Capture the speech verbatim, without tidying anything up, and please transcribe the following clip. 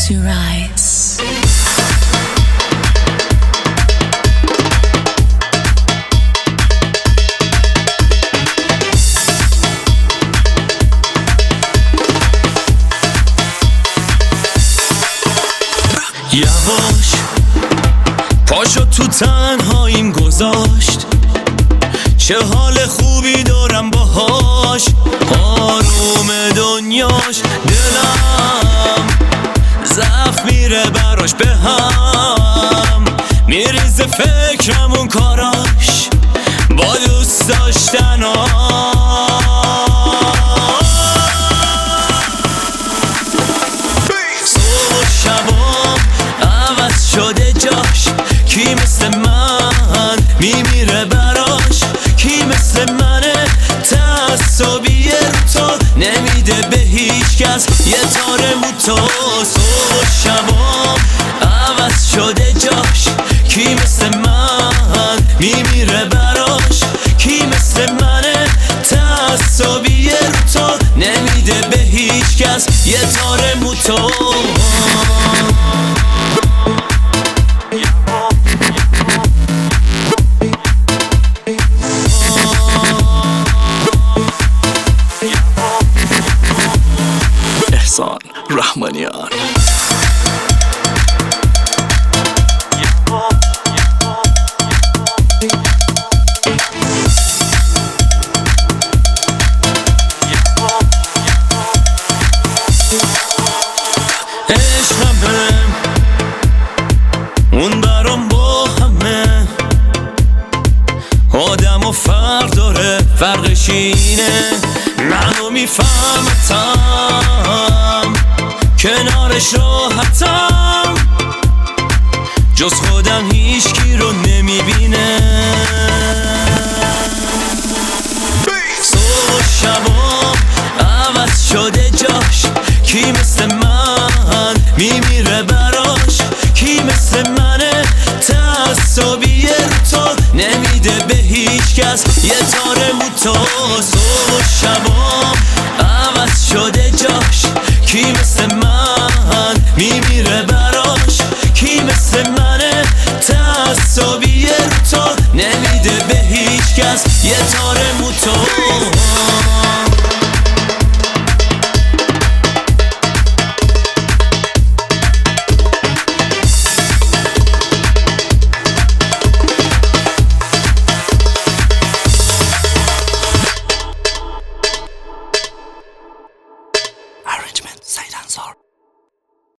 to rise. یواش پاشو تو تنهاییم گذاشت، چه حال خوبی دارم باهاش، آروم دنیاش، دلم ضعف میره براش به هم، میریزه فکرم اون کاراش با دوست داشتناش. صبح و شبام عوض شده جاش، کی مثل من میمیره براش، کی مثل منه تعصبی رو تو نمیده به هیچ کس یه تار موتو. صبح و شبام عوض شده جاش، کی مثل من میمیره براش، کی مثل منه تعصبی رو تو نمیده به هیچ کس یه تار موتو. احسان رحمانیان. عشقمه اون برام با همه آدم و فرق داره، فرقش اینه منو میفهمتم کنارش راحتم، جز خودم هیچکی رو نمیبینه. صبح و شبام عوض شده جاش، کی مثل من میمیره براش، کی مثل منه تعصبی رو تو نمیده به هیچ کس یه تار موتو.